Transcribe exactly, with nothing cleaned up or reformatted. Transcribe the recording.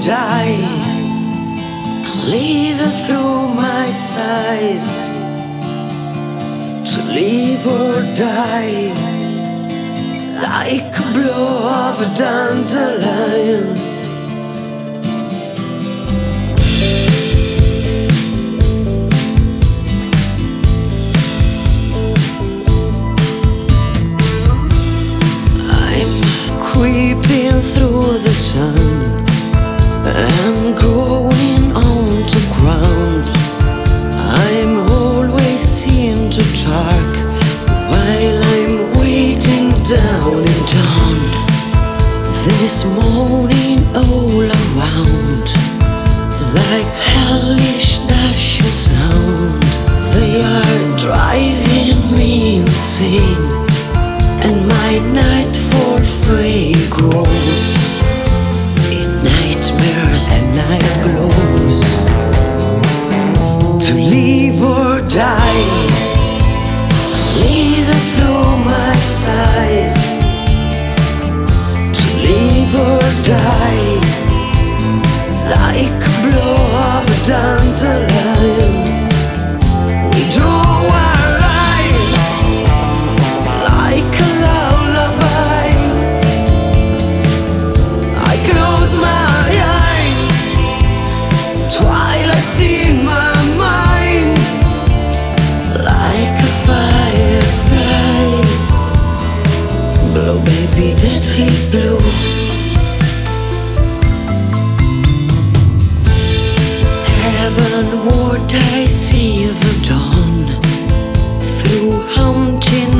die, living through my sighs. To live or die, like a blow of a dandelion. Creeping through the sun and growing onto ground. I'm always in the dark while I'm waiting down in dawn. This morning all around, like hellish dashes sound. They are driving me insane, and my nightfall fray grows in nightmares and night glows. To live or die, living through my sighs. To live or die, like a blow of a dandelion. We draw our life like a lullaby. I close my eyes, twilight in my mind, like a firefly. Blow, baby, that heat blow. Heavenward I see the dawn, through haunting